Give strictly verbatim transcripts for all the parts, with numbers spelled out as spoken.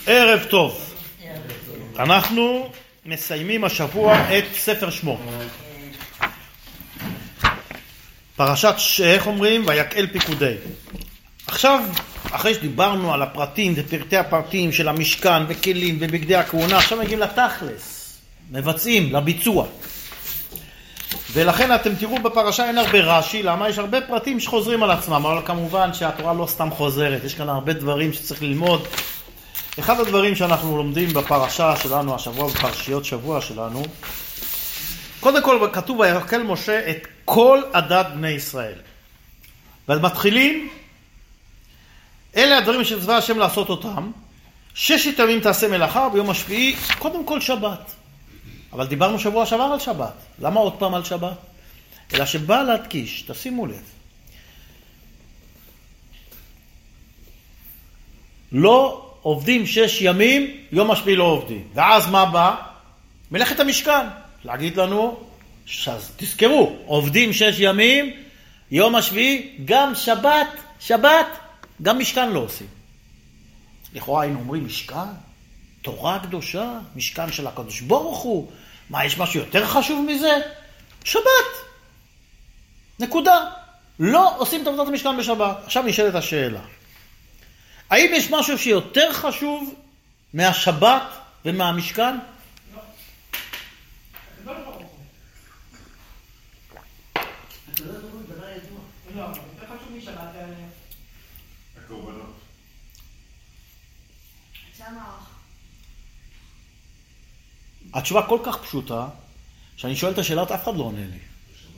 ערב טוב. אנחנו מסיימים השבוע את ספר שמות. פרשת, איך אומרים? ויקהל פיקודי. עכשיו, אחרי שדיברנו על הפרטים ופרטי הפרטים של המשכן וכלים ובגדי הכהונה, עכשיו מגיעים לתכלס, מבצעים, לביצוע. ולכן אתם תראו בפרשה אין הרבה רש"י, למה? יש הרבה פרטים שחוזרים על עצמם, אבל כמובן שהתורה לא סתם חוזרת, יש כאן הרבה דברים שצריך ללמוד. אחד הדברים שאנחנו לומדים בפרשה שלנו השבוע, בפרשיות שבוע שלנו, קודם כל כתוב ויקהל משה את כל עדת בני ישראל. ומתחילים, אלה הדברים שצווה השם לעשות אותם, ששת ימים תעשה מלאכה, ביום השביעי קודם כל שבת. אבל דיברנו שבוע שעבר על שבת. למה עוד פעם על שבת? אלא שבא להדגיש, תשימו לב. לא עובדים שש ימים, יום השביעי לא עובדים. ואז מה בא? מלאכת המשכן. להגיד לנו, תזכרו, עובדים שש ימים, יום השביעי, גם שבת, שבת, גם משכן לא עושים. לכאורה היינו אומרים משכן, תורה קדושה, משכן של הקדוש ברוך הוא. מה, יש משהו יותר חשוב מזה? שבת. נקודה. לא עושים את עבודת המשכן בשבת. עכשיו נשאלת השאלה. האם יש משהו שיותר חשוב מהשבת ומהמשכן? לא. לא ברור. אתה לא יודע דבר ידוע. לא, יותר חשוב משבת. הקורבנות. התשובה כל כך פשוטה, שאני שואל את השאלה, אף אחד לא עונה לי.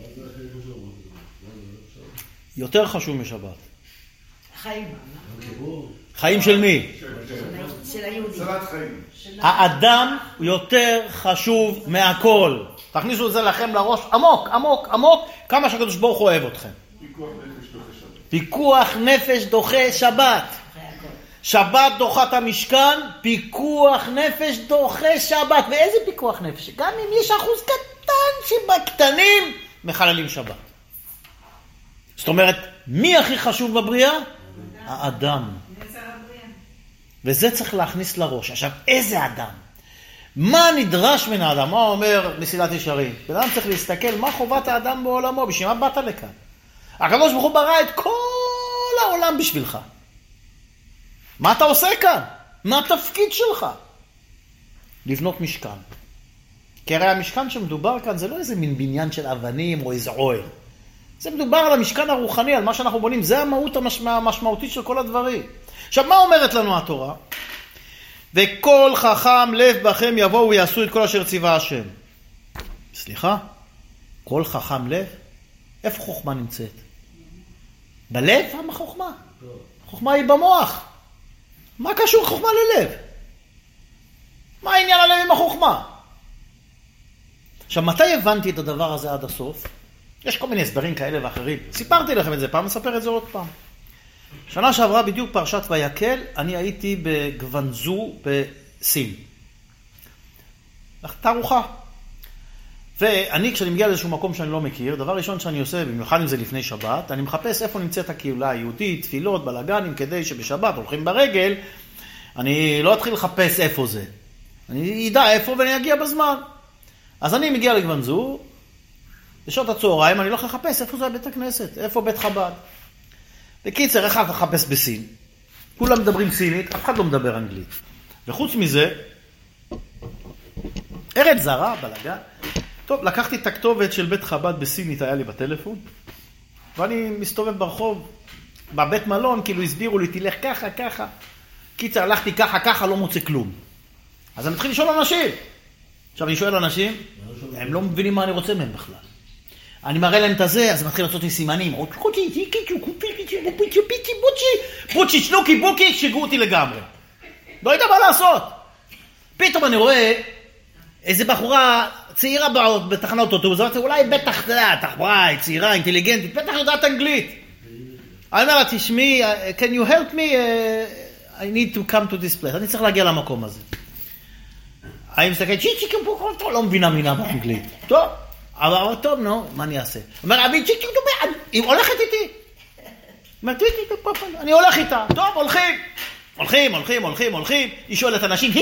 יותר חשוב משבת. חיים. חיים של מי? של היהודים. האדם יותר חשוב מהכל. תכניסו את זה לכם לראש עמוק, עמוק, עמוק, כמה שהקדוש ברוך הוא אוהב אתכם. פיקוח נפש דוחה שבת. שבת דוחת המשכן, פיקוח נפש דוחה שבת. ואיזה פיקוח נפש? גם אם יש אחוז קטן שבקטנים מחללים שבת. זאת אומרת, מי הכי חשוב בבריאה? האדם. וזה צריך להכניס לראש. עכשיו, איזה אדם? מה נדרש מן האדם? מה אומר מסילת ישרים? אדם צריך להסתכל מה חובת האדם בעולמו, בשביל מה באת לכאן? הקדוש ברוך הוא ברא את כל העולם בשבילך. מה אתה עושה כאן? מה התפקיד שלך? לבנות משכן. כי הרי המשכן שמדובר כאן זה לא איזה מין בניין של אבנים או איזה אוהל. זה מדובר על המשכן הרוחני, על מה שאנחנו בונים. זה המהות המשמע, המשמעותית של כל הדברים. עכשיו, מה אומרת לנו התורה? וכל חכם לב בכם יבואו ויעשו את כל אשר ציווה השם. סליחה? כל חכם לב? איפה חוכמה נמצאת? בלב? מה חוכמה? חוכמה היא במוח. מה קשור חוכמה ללב? מה העניין הלב עם החוכמה? עכשיו, מתי הבנתי את הדבר הזה עד הסוף? יש כל מיני הסברים כאלה ואחרים. סיפרתי לכם את זה פעם, אספר את זה עוד פעם. שנה שעברה בדיוק פרשת ויקהל, אני הייתי בגוונזו בסין. תערוכה. ואני, כשאני מגיע לאיזשהו מקום שאני לא מכיר, דבר ראשון שאני עושה, במיוחד אם זה לפני שבת, אני מחפש איפה נמצאת הקהילה היהודית, תפילות, בלגנים, כדי שבשבת הולכים ברגל, אני לא אתחיל לחפש איפה זה. אני ידע איפה ואני אגיע בזמן. אז אני מגיע לגוונזו, בשעות הצהריים, אני לא יכול לחפש איפה זה בית הכנסת, איפה בית חב"ד. בקיצר, איך אתה לחפש בסין? כולם מדברים סינית, אף אחד לא מדבר אנגלית. וחוץ מזה, ארץ זרה, בלגן. טוב, לקחתי את הכתובת של בית חב"ד בסינית, היה לי בטלפון, ואני מסתובב ברחוב, בבית מלון, כאילו הסבירו לי, תלך ככה, ככה. קיצר, הלכתי ככה, ככה, לא מוצא כלום. אז אני מתחיל לשאול אנשים. עכשיו, אני שואל אנשים, הם לא מבינים מה אני רוצה מהם בכלל. אני מראה להם את הזה, אז אני מתחיל לעשות לי סימנים. בוצ'י, שנוקי, בוקי, שיגעו אותי לגמרי. לא יודע מה לעשות. פתאום אני רואה איזה בחורה צעירה בתחנות אוטובוס, אולי בטח, תחבורה, צעירה, אינטליגנטית, בטח יודעת אנגלית. אני אומר לה, תשמעי, can you help me? I need to come to this place. אני צריך להגיע למקום הזה. אני מסתכלת, צ'י צ'י כמפו, לא מבינה מינה באנגלית. טוב. אבל טוב, נו, מה אני אעשה? אומר, אבי, צ'יק, היא הולכת איתי. אומר, אני הולך איתה. טוב, הולכים. הולכים, הולכים, הולכים, הולכים, היא שואלת אנשים,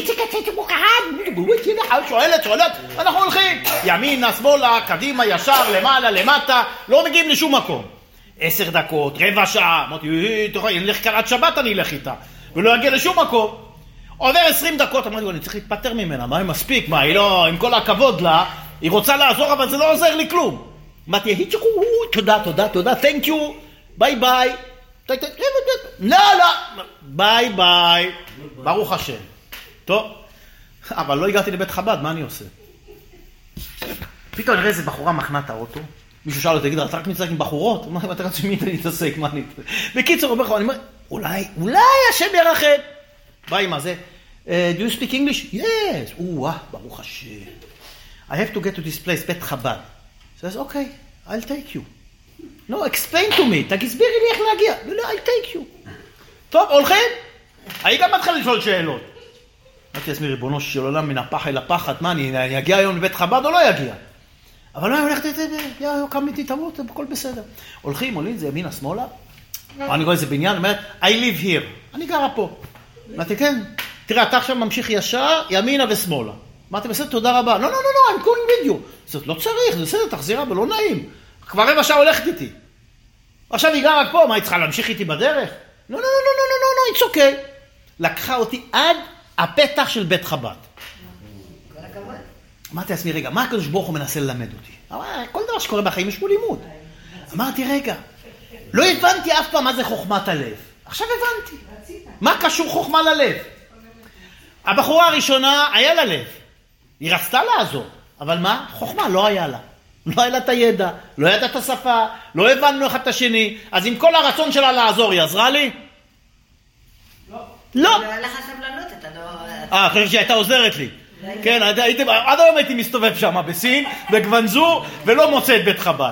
שואלת, שואלת, אנחנו הולכים, ימינה, שמאלה, קדימה, ישר, למעלה, למטה, לא מגיעים לשום מקום. עשר דקות, רבע שעה, אמרתי, אני אלך קראת שבת, אני אלך איתה, ולא אגיע לשום מקום. עובר עשרים דקות, אמרתי, אני צריך להתפטר ממנה, מה היא מספיק, מה היא לא, עם כל הכבוד לה, היא רוצה לעזור, אבל זה לא עוזר לי כלום. אמרתי, היצ'קו, תודה, תודה, תודה, thank you, ביי ביי. לא, לא, ביי ביי, ברוך השם. טוב, אבל לא הגעתי לבית חב"ד, מה אני עושה? פתאום נראה איזה בחורה מחנה את האוטו, מישהו שאל לו, תגיד, אתה רק מתעסק עם בחורות? מה אתה רצה שמי אתה להתעסק? מה אני... בקיצור, אני אומר, אולי, אולי השם ירחם. ביי, מה זה? Do you speak English? Yes. או, ברוך השם. I have to get to this place, בית חב"ד. says, okay, I'll take you. No, explain to me, תסבירי לי איך להגיע. לא, I'll take you. טוב, הולכים? אני גם מתחיל לשאול שאלות. אמרתי לעצמי, ריבונו של עולם, מן הפח אל הפחד, מה, אני אגיע היום לבית חב"ד או לא אגיע? אבל לא, אני הולכת, קם איתי, תמות, הכל בסדר. הולכים, עולים, זה ימינה, שמאלה. אני רואה איזה בניין, אומרת, I live here. אני גרה פה. אמרתי, כן, תראה, אתה עכשיו ממשיך ישר, ימינה ושמאלה. אמרתי, בסדר, תודה רבה. לא, לא, לא, לא, I'm going with you. זאת לא צריך, זה בסדר, תחזירה, אבל לא נעים. כבר רבע שעה הולכת איתי. עכשיו היא גרה פה, מה, היא צריכה להמשיך איתי בדרך? לא, לא, לא, לא, לא, לא, it's okay. לקחה אותי עד הפתח של בית חב"ד. כל הכבוד. אמרתי לעצמי, רגע, מה הקדוש ברוך הוא מנסה ללמד אותי? אמר, כל דבר שקורה בחיים יש פה לימוד. אמרתי, רגע, לא הבנתי אף פעם מה זה חוכמת הלב. עכשיו הבנתי. מה קשור חוכמה ללב? הבחורה הראשונה היה לה לב. היא רצתה לעזור. אבל מה? חוכמה לא היה לה. לא היה לה את הידע, לא ידעה את השפה, לא הבנו אחד את השני. אז עם כל הרצון שלה לעזור, היא עזרה לי? לא. לא. לא היה לך סבלנות, אתה לא... אה, חושבת שהייתה עוזרת לי. כן, עד היום הייתי מסתובב שם בסין, בגוונזו, ולא מוצא את בית חב"ד.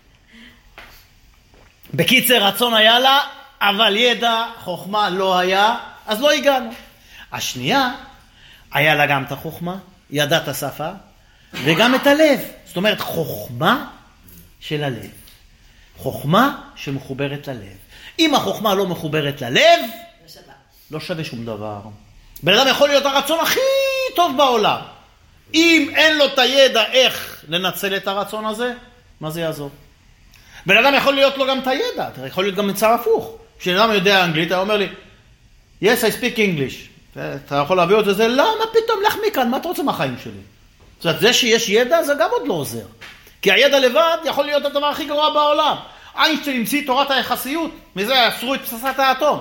בקיצר, רצון היה לה, אבל ידע, חוכמה לא היה, אז לא הגענו. השנייה, היה לה גם את החוכמה, ידעה את השפה, וגם את הלב. זאת אומרת, חוכמה של הלב. חוכמה שמחוברת ללב. אם החוכמה לא מחוברת ללב, לא שווה שום דבר. בן אדם יכול להיות הרצון הכי טוב בעולם. אם אין לו את הידע איך לנצל את הרצון הזה, מה זה יעזור? בן אדם יכול להיות לו גם את הידע. אתה יכול להיות גם מצב הפוך. כשבן אדם יודע אנגלית, אתה אומר לי, yes, I speak English. אתה יכול להביא את זה, לא, מה פתאום, לך מכאן, מה אתה רוצה מהחיים שלי? זאת אומרת, זה שיש ידע, זה גם עוד לא עוזר. כי הידע לבד יכול להיות הדבר הכי גרוע בעולם. איינשטיין המציא תורת היחסיות, מזה אסרו את פצצת האטום.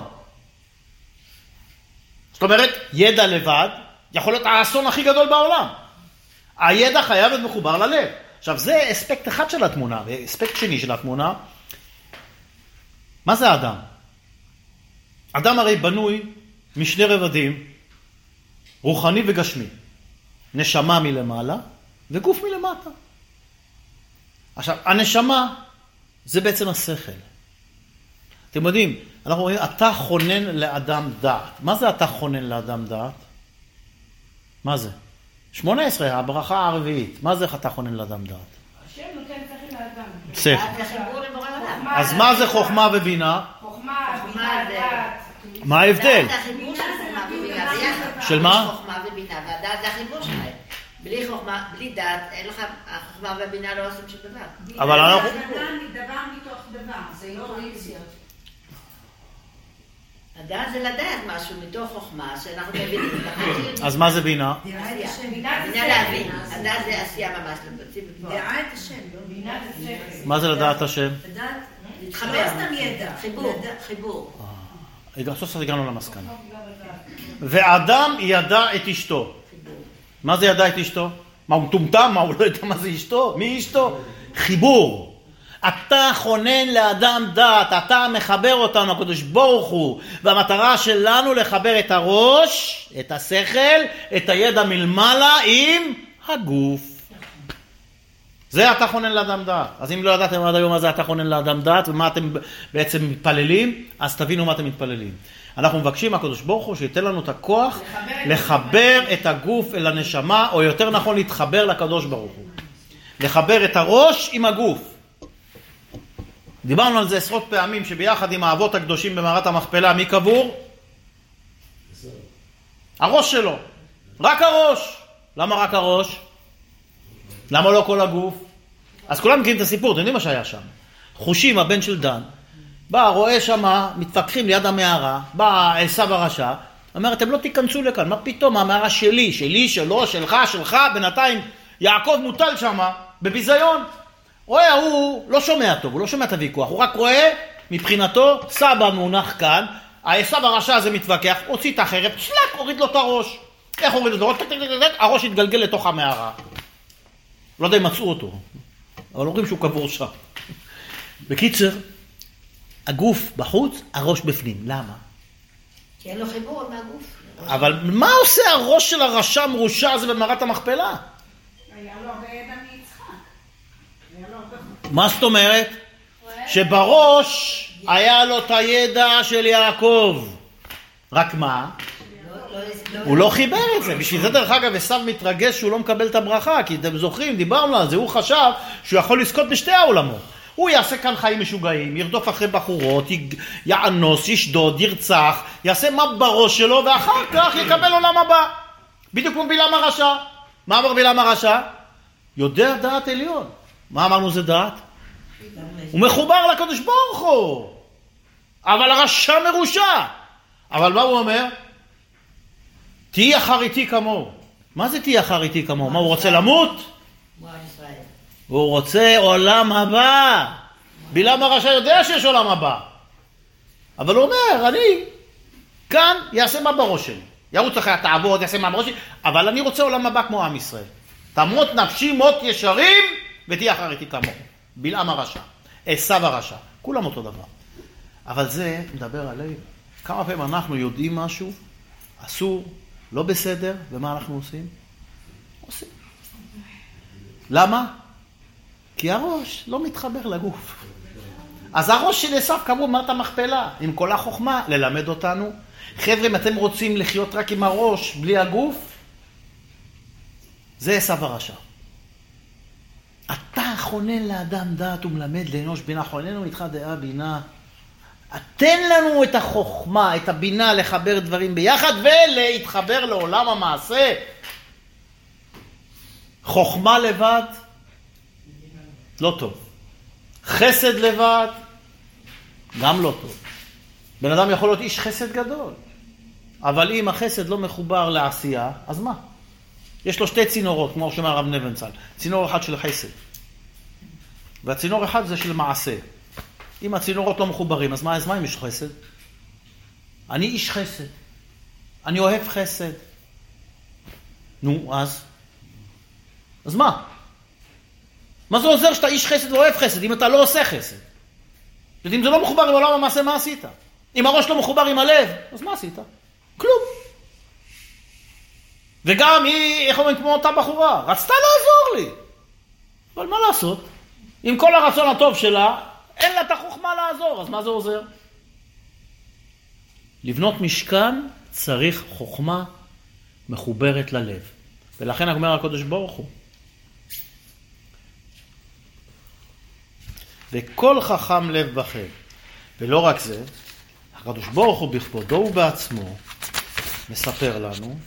זאת אומרת, ידע לבד יכול להיות האסון הכי גדול בעולם. הידע חייב להיות מחובר ללב. עכשיו, זה אספקט אחד של התמונה, ואספקט שני של התמונה. מה זה האדם? אדם הרי בנוי משני רבדים, רוחני וגשמי. נשמה מלמעלה וגוף מלמטה. עכשיו, הנשמה זה בעצם השכל. אתם יודעים, אנחנו רואים, אתה חונן לאדם דעת. מה זה אתה חונן לאדם דעת? מה זה? שמונה עשרה, הברכה הרביעית. מה זה אתה חונן לאדם דעת? השם נותן שכל לאדם. שכל. זה חיבור לבורא עולם. אז מה זה חוכמה ובינה? חוכמה, בינה, דעת. מה ההבדל? זה החיבור של חוכמה ובינה ביחד. של מה? חוכמה ובינה, והדעת זה החיבור שלהם. בלי חוכמה, בלי דעת, אין לך, החוכמה והבינה לא עושים שום דבר. אבל אנחנו... דבר מתוך דבר, זה לא אינטואיציה. הדעת זה לדעת משהו מתוך חוכמה שאנחנו מבינים. אז מה זה בינה? בינה להבין. הדעת זה עשייה ממש. דעה את השם, לא בינה זה שכל. מה זה לדעת השם? לדעת, להתחבר. לא סתם ידע. חיבור, חיבור. סוף סוף הגענו למסקנה. ואדם ידע את אשתו. מה זה ידע את אשתו? מה, הוא מטומטם? מה, הוא לא יודע מה זה אשתו? מי אשתו? חיבור. אתה חונן לאדם דעת, אתה מחבר אותנו, הקדוש ברוך הוא, והמטרה שלנו לחבר את הראש, את השכל, את הידע מלמעלה עם הגוף. זה אתה חונן לאדם דעת. אז אם לא ידעתם עד היום מה זה אתה חונן לאדם דעת, ומה אתם בעצם מתפללים, אז תבינו מה אתם מתפללים. אנחנו מבקשים מהקדוש ברוך הוא שייתן לנו את הכוח לחבר את הגוף אל הנשמה, או יותר נכון להתחבר לקדוש ברוך הוא. לחבר את הראש עם הגוף. דיברנו על זה עשרות פעמים, שביחד עם האבות הקדושים במערת המכפלה, מי קבור? הראש שלו. רק הראש. למה רק הראש? למה לא כל הגוף? אז כולם מכירים את הסיפור, אתם יודעים מה שהיה שם. חושים, הבן של דן, בא, רואה שמה, מתפקחים ליד המערה, בא עשיו הרשע, אומר, אתם לא תיכנסו לכאן, מה פתאום, המערה שלי, שלי, שלו, שלך, שלך, בינתיים יעקב מוטל שמה, בביזיון. רואה, הוא לא שומע טוב, הוא לא שומע את הוויכוח, הוא רק רואה, מבחינתו, סבא מונח כאן, עשיו הרשע הזה מתווכח, הוציא את החרב, שלק, הוריד לו את הראש. איך הוריד לו את הראש? הראש התגלגל לתוך המערה. לא יודע אם מצאו אותו, אבל אומרים שהוא קבור שם. בקיצר, הגוף בחוץ, הראש בפנים. למה? כי אין לו חיבור מהגוף. אבל מה עושה הראש של הרשע מרושע הזה במערת המכפלה? היה לו הרבה ידע מיצחק. היה לו הרבה... מה זאת אומרת? שבראש היה לו את הידע של יעקב. רק מה? הוא לא חיבר את זה. בשביל זה דרך אגב עשיו מתרגש שהוא לא מקבל את הברכה, כי אתם זוכרים, דיברנו על זה, הוא חשב שהוא יכול לזכות בשתי העולמות. הוא יעשה כאן חיים משוגעים, ירדוף אחרי בחורות, יענוס, ישדוד, ירצח, יעשה מה בראש שלו, ואחר כך יקבל עולם הבא. בדיוק כמו בלעם הרשע. מה אמר בלעם הרשע? יודע דעת עליון. מה אמרנו זה דעת? הוא מחובר לקדוש ברוך הוא. אבל הרשע מרושע. אבל מה הוא אומר? תהי אחריתי כמוהו. מה זה תהי אחריתי כמוהו? מה, הוא רוצה למות? הוא רוצה עולם הבא. בלעם הרשע יודע שיש עולם הבא. אבל הוא אומר, אני כאן יעשה מה בראש שלי. ירוץ אחרי התעבוד, יעשה מה בראש שלי, אבל אני רוצה עולם הבא כמו עם ישראל. תמות נפשי מות ישרים ותהי אחריתי כמוהו. בלעם הרשע, עשיו הרשע, כולם אותו דבר. אבל זה מדבר עלינו. כמה פעמים אנחנו יודעים משהו, אסור, לא בסדר, ומה אנחנו עושים? עושים. למה? כי הראש לא מתחבר לגוף. אז הראש של עשיו כמו מערת המכפלה, עם כל החוכמה, ללמד אותנו. חבר'ה, אם אתם רוצים לחיות רק עם הראש, בלי הגוף, זה עשיו הרשע. אתה חונן לאדם דעת ומלמד לאנוש בינה, חוננו איתך דעה בינה. תן לנו את החוכמה, את הבינה, לחבר דברים ביחד ולהתחבר לעולם המעשה. חוכמה לבד, לא טוב. חסד לבד, גם לא טוב. בן אדם יכול להיות איש חסד גדול, אבל אם החסד לא מחובר לעשייה, אז מה? יש לו שתי צינורות, כמו שאומר הרב נבנצל. צינור אחד של חסד, והצינור אחד זה של מעשה. אם הצינורות לא מחוברים, אז מה, אז מה אם יש חסד? אני איש חסד. אני אוהב חסד. נו, אז? אז מה? מה זה עוזר שאתה איש חסד ואוהב חסד, אם אתה לא עושה חסד? אם זה לא מחובר עם עולם המעשה, מה עשית? אם הראש לא מחובר עם הלב, אז מה עשית? כלום. וגם היא, איך אומרים, כמו אותה בחורה, רצתה לעזור לי. אבל מה לעשות? עם כל הרצון הטוב שלה, אין לה את החוכמה לעזור, אז מה זה עוזר? לבנות משכן צריך חוכמה מחוברת ללב. ולכן אומר הקדוש ברוך הוא, וכל חכם לב בכם. ולא רק זה, הקדוש ברוך הוא בכבודו ובעצמו מספר לנו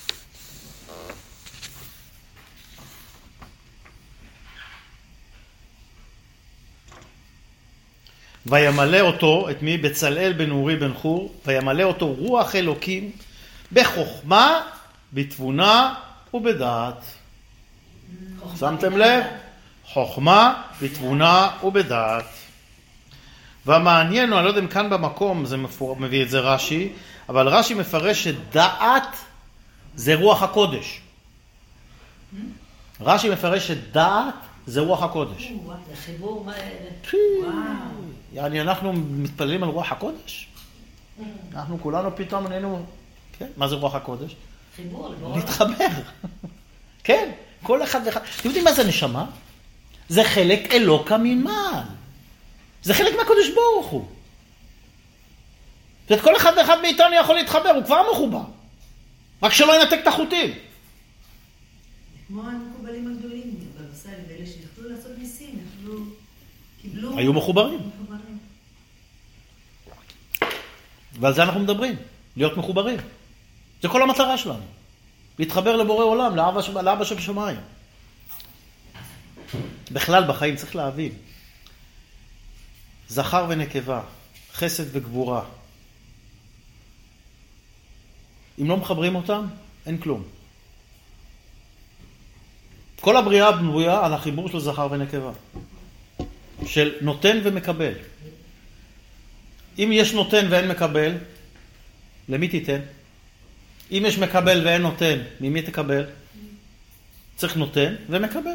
וימלא אותו, את מי? בצלאל בן אורי בן חור, וימלא אותו רוח אלוקים בחוכמה, בתבונה ובדעת. שמתם לב? חוכמה, בתבונה ובדעת. והמעניין, אני לא יודע אם כאן במקום זה מביא את זה רש"י, אבל רש"י מפרש שדעת זה רוח הקודש. רש"י מפרש שדעת זה רוח הקודש. זה חיבור מה... יעני, אנחנו מתפללים על רוח הקודש? אנחנו כולנו פתאום נהיינו... כן, מה זה רוח הקודש? חיבור, להתחבר. כן, כל אחד ואחד. אתם יודעים מה זה נשמה? זה חלק אלוקא ממעל. זה חלק מהקדוש ברוך הוא. זאת כל אחד ואחד מאיתנו יכול להתחבר, הוא כבר מחובר. רק שלא ינתק את החוטים. כמו המקובלים הגדולים, בנושא האלה שיכלו לעשות ניסים, יכלו, קיבלו... היו מחוברים. ועל זה אנחנו מדברים, להיות מחוברים. זה כל המטרה שלנו. להתחבר לבורא עולם, לאבא, לאבא שבשמיים. בכלל בחיים צריך להבין. זכר ונקבה, חסד וגבורה. אם לא מחברים אותם, אין כלום. כל הבריאה בנויה על החיבור של זכר ונקבה. של נותן ומקבל. אם יש נותן ואין מקבל, למי תיתן? אם יש מקבל ואין נותן, ממי תקבל? צריך נותן ומקבל.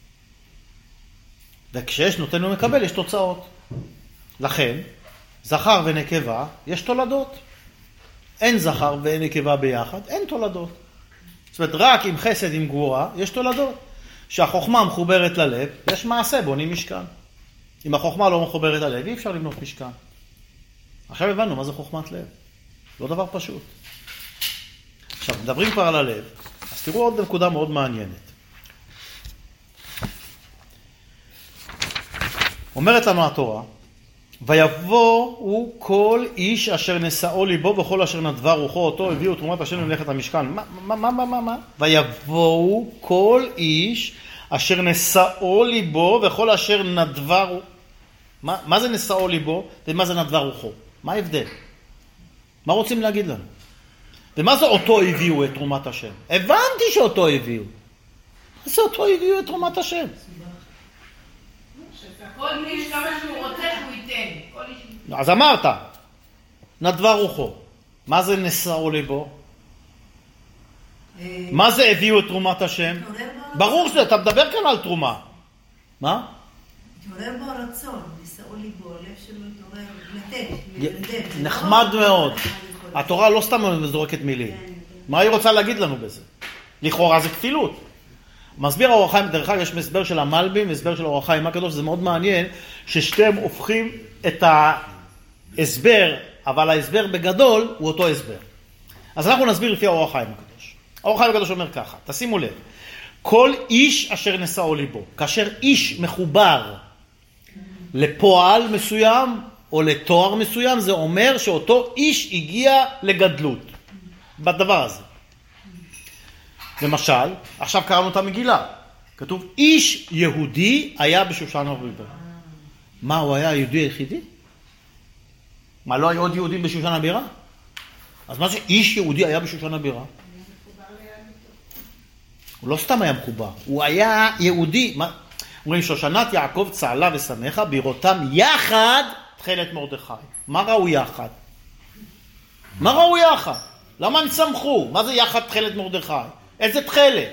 וכשיש נותן ומקבל, יש תוצאות. לכן, זכר ונקבה, יש תולדות. אין זכר ואין נקבה ביחד, אין תולדות. זאת אומרת, רק עם חסד, עם גבורה, יש תולדות. שהחוכמה מחוברת ללב, יש מעשה, בונים משכן. אם החוכמה לא מחוברת ללב, אי אפשר לבנות משכן. עכשיו הבנו מה זה חוכמת לב. לא דבר פשוט. עכשיו, מדברים כבר על הלב, אז תראו עוד נקודה מאוד מעניינת. אומרת לנו התורה, ויבואו כל איש אשר נשאו ליבו וכל אשר נדבה רוחו אותו, הביאו תרומת השם למלאכת המשכן. מה, מה, מה, מה, מה, מה? ויבואו כל איש אשר נשאו ליבו וכל אשר נדבה רוחו. מה, מה זה נשאו ליבו ומה זה נדבה רוחו? מה ההבדל? מה רוצים להגיד לנו? ומה זה אותו הביאו את תרומת השם? הבנתי שאותו הביאו. מה זה אותו הביאו את תרומת השם? כל איש כמה שהוא רוצה שהוא ייתן. אז אמרת, נדבה רוחו. מה זה נשאו ליבו? מה זה הביאו את תרומת השם? ברור שזה, אתה מדבר כאן על תרומה. מה? התעורר בו הרצון, נשאו ליבו, הלב שלו התעורר לתת. נחמד מאוד. התורה לא סתם זורקת מילים. מה היא רוצה להגיד לנו בזה? לכאורה זה כפילות. מסביר האור החיים, דרך אגב יש מסבר של המלבים, מסבר של האור החיים הקדוש, זה מאוד מעניין ששתיהם הופכים את ההסבר, אבל ההסבר בגדול הוא אותו הסבר. אז אנחנו נסביר לפי האור החיים הקדוש. האור החיים הקדוש אומר ככה, תשימו לב, כל איש אשר נשאו ליבו, כאשר איש מחובר לפועל מסוים או לתואר מסוים, זה אומר שאותו איש הגיע לגדלות בדבר הזה. למשל, עכשיו קראנו את המגילה. כתוב, איש יהודי היה בשושן הבירה. מה, הוא היה היהודי היחידי? מה, לא היה עוד יהודים בשושן הבירה? אז מה שאיש יהודי היה בשושן הבירה? הוא לא סתם היה מחובר, הוא היה יהודי. מה? אומרים, שושנת יעקב צהלה ושמחה, בראותם יחד תכלת מרדכי. מה ראו יחד? מה ראו יחד? למה הם שמחו? מה זה יחד תכלת מרדכי? איזה תכלת?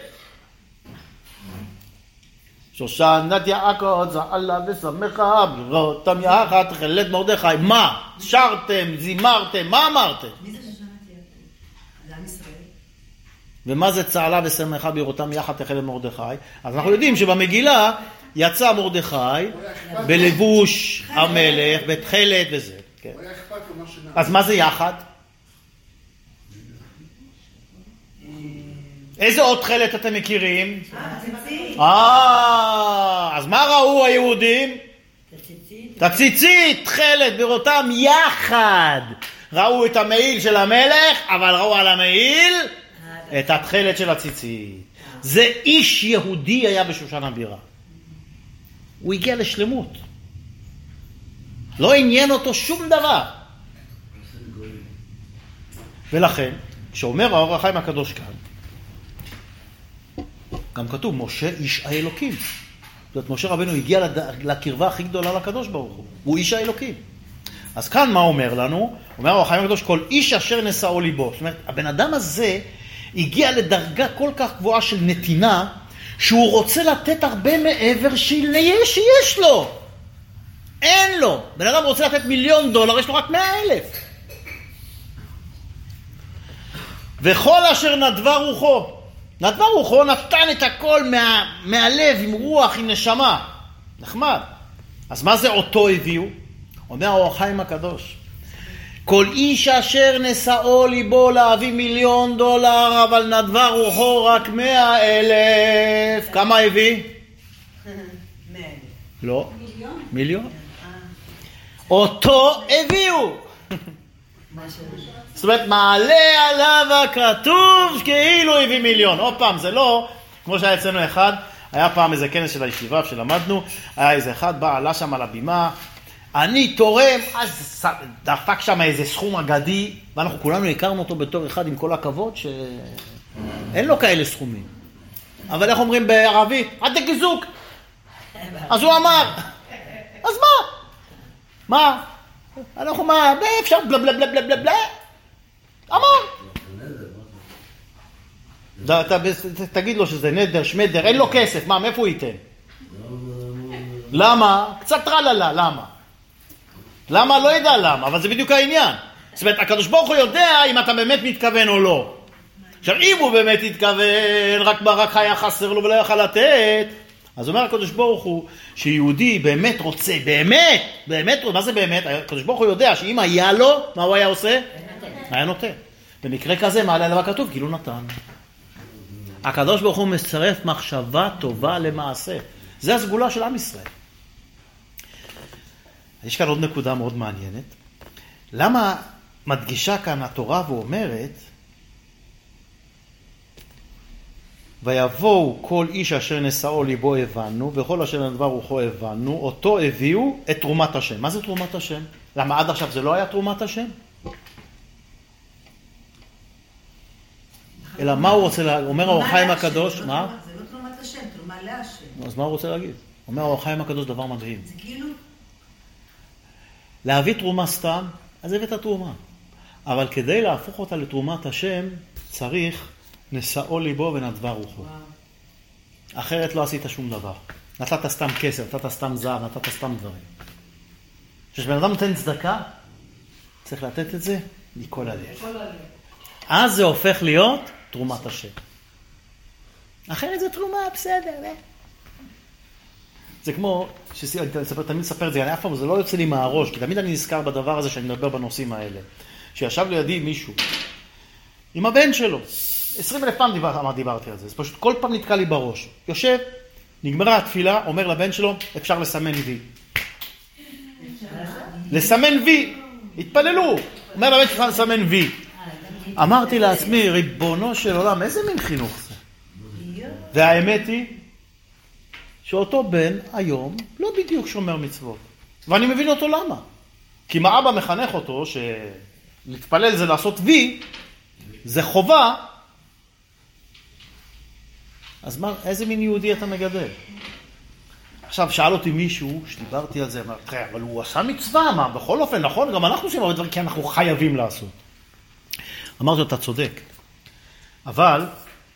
שושנת יעקב צהלה ושמחה, בראותם יחד תכלת מרדכי. מה? שרתם, זימרתם, מה אמרתם? מי זה שושנת יעקב? זה עם ישראל. ומה זה צהלה ושמחה בראותם יחד תכלת מרדכי? אז אנחנו יודעים שבמגילה יצא מרדכי בלבוש המלך, בתכלת וזה. אז מה זה יחד? איזה עוד תכלת אתם מכירים? אה, אז מה ראו היהודים? תציצית, תכלת בראותם יחד. ראו את המעיל של המלך, אבל ראו על המעיל את התכלת של הציצית. זה איש יהודי היה בשושן הבירה. הוא הגיע לשלמות. לא עניין אותו שום דבר. ולכן, כשאומר האור החיים הקדוש כאן, גם כתוב, משה איש האלוקים. זאת אומרת, משה רבנו הגיע לקרבה הכי גדולה לקדוש ברוך הוא. הוא איש האלוקים. אז כאן מה אומר לנו? אומר האור החיים הקדוש, כל איש אשר נשאו ליבו. זאת אומרת, הבן אדם הזה הגיע לדרגה כל כך גבוהה של נתינה, שהוא רוצה לתת הרבה מעבר שיש, שיש לו. אין לו. בן אדם רוצה לתת מיליון דולר, יש לו רק מאה אלף. וכל אשר נדבה רוחו. נדבה רוחו נתן את הכל מה, מהלב, עם רוח, עם נשמה. נחמד. אז מה זה אותו הביאו? אומר האור החיים הקדוש. כל איש אשר נשאו ליבו להביא מיליון דולר, אבל נדבה רוחו רק מאה אלף. כמה הביא? מאה. לא. מיליון? מיליון. אותו הביאו. מה שלא. זאת אומרת, מעלה עליו הכתוב כאילו הביא מיליון. עוד פעם, זה לא, כמו שהיה אצלנו אחד, היה פעם איזה כנס של הישיבה שלמדנו, היה איזה אחד, בא, עלה שם על הבימה, אני תורם, אז דפק שם איזה סכום אגדי, ואנחנו כולנו הכרנו אותו בתור אחד עם כל הכבוד, שאין לו כאלה סכומים. אבל איך אומרים בערבית? עד גזוק. אז הוא אמר, אז מה? מה? אנחנו מה? אפשר בלה בלה בלה בלה בלה בלה? אמר. תגיד לו שזה נדר, שמדר, אין לו כסף, מה, מאיפה הוא ייתן? למה? קצת טרללה, למה? למה? לא יודע למה, אבל זה בדיוק העניין. זאת אומרת, הקדוש ברוך הוא יודע אם אתה באמת מתכוון או לא. עכשיו, אם הוא באמת התכוון, רק ברק היה חסר לו ולא יכל לתת, אז אומר הקדוש ברוך הוא שיהודי באמת רוצה, באמת, באמת, מה זה באמת? הקדוש ברוך הוא יודע שאם היה לו, מה הוא היה עושה? היה נותן. במקרה כזה, מעלה עליו הכתוב, כאילו נתן. הקדוש ברוך הוא מצרף מחשבה טובה למעשה. זה הסגולה של עם ישראל. יש כאן עוד נקודה מאוד מעניינת. למה מדגישה כאן התורה ואומרת, ויבואו כל איש אשר נשאו ליבו הבנו, וכל אשר נדבר רוחו הבנו, אותו הביאו את תרומת השם. מה זה תרומת השם? למה עד עכשיו זה לא היה תרומת השם? אלא מה הוא רוצה להגיד? אומר האור החיים הקדוש, מה? זה לא תרומת השם, תרומה להשם. אז מה הוא רוצה להגיד? אומר האור החיים הקדוש דבר מדהים. זה כאילו... להביא תרומה סתם, אז הבאת תרומה. אבל כדי להפוך אותה לתרומת השם, צריך נשאו ליבו ונדבה רוחו. אחרת לא עשית שום דבר. נתת סתם כסף, נתת סתם זהב, נתת סתם דברים. כשבן אדם נותן צדקה, צריך לתת את זה מכל הלב. אז זה הופך להיות תרומת השם. אחרת זה תרומה, בסדר, אה? זה כמו, שאני תמיד אספר את זה, אני אף פעם, זה לא יוצא לי מהראש, כי תמיד אני נזכר בדבר הזה שאני מדבר בנושאים האלה. שישב לידי מישהו, עם הבן שלו, עשרים אלף פעם דיבר, דיברתי על זה, זה פשוט כל פעם נתקע לי בראש. יושב, נגמרה התפילה, אומר לבן שלו, אפשר לסמן וי. לסמן וי, התפללו. אומר לבן שלך לסמן וי. אמרתי לעצמי, ריבונו של עולם, איזה מין חינוך זה? והאמת היא, שאותו בן היום לא בדיוק שומר מצוות. ואני מבין אותו למה. כי מה אבא מחנך אותו, שלהתפלל זה לעשות וי, זה חובה, אז מה, איזה מין יהודי אתה מגדל? עכשיו, שאל אותי מישהו, שדיברתי על זה, אמר, תראה, אבל הוא עשה מצווה, מה? בכל אופן, נכון? גם אנחנו עושים הרבה דברים, כי אנחנו חייבים לעשות. אמרתי, אתה צודק. אבל,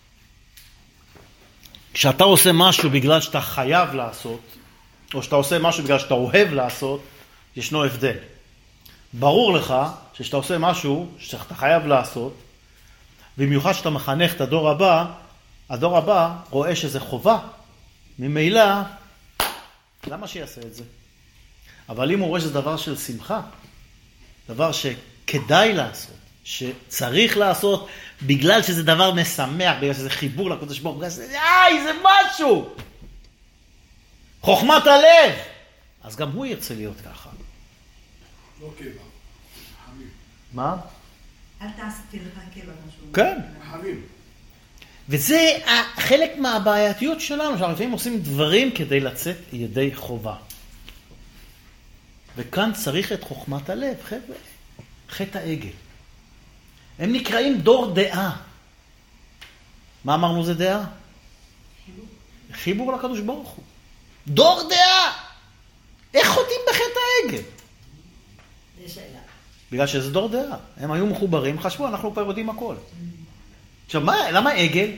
כשאתה עושה משהו בגלל שאתה חייב לעשות, או שאתה עושה משהו בגלל שאתה אוהב לעשות, ישנו הבדל. ברור לך שכשאתה עושה משהו שאתה חייב לעשות, במיוחד שאתה מחנך את הדור הבא, הדור הבא רואה שזה חובה. ממילא, למה שיעשה את זה? אבל אם הוא רואה שזה דבר של שמחה, דבר שכדאי לעשות, שצריך לעשות, בגלל שזה דבר משמח, בגלל שזה חיבור לקודש ברוך הוא, בגלל שזה, איי, זה משהו! חוכמת הלב! אז גם הוא ירצה להיות ככה. לא קבע, חביב. מה? אל תעשתי לך קבע משהו. כן. חביב. וזה חלק מהבעייתיות שלנו, שאנחנו לפעמים עושים דברים כדי לצאת ידי חובה. וכאן צריך את חוכמת הלב, חבר'ה. חטא העגל. הם נקראים דור דעה. מה אמרנו זה דעה? חיבור. חיבור לקדוש ברוך הוא. דור דעה! איך חוטאים בחטא העגל? זה שאלה. בגלל שזה דור דעה. הם היו מחוברים, חשבו, אנחנו כבר יודעים הכל. עכשיו, מה, למה עגל?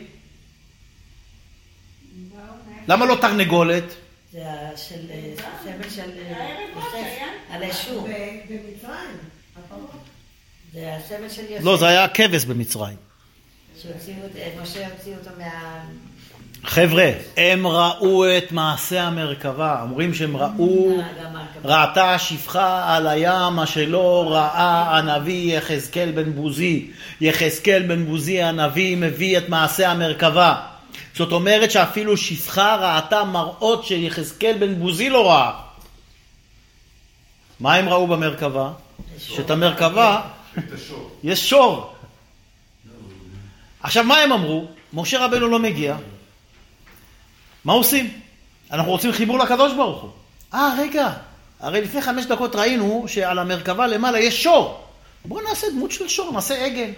למה לא תרנגולת? זה הסבל של יוסף, על הישור. במצרים, הפרות. זה הסבל של יוסף. לא, זה היה כבש במצרים. שהוציאו, משה הוציאו אותו מה... חבר'ה, הם ראו את מעשה המרכבה, אומרים שהם ראו, ראתה שפחה על הים, מה שלא ראה הנביא יחזקאל בן בוזי. יחזקאל בן בוזי הנביא מביא את מעשה המרכבה. זאת אומרת שאפילו שפחה ראתה מראות שיחזקאל בן בוזי לא ראה. מה הם ראו במרכבה? שאת המרכבה את השור. יש שור. עכשיו, מה הם אמרו? משה רבנו לא מגיע. מה עושים? אנחנו רוצים חיבור לקדוש ברוך הוא. אה, רגע. הרי לפני חמש דקות ראינו שעל המרכבה למעלה יש שור. בואו נעשה דמות של שור, נעשה עגל.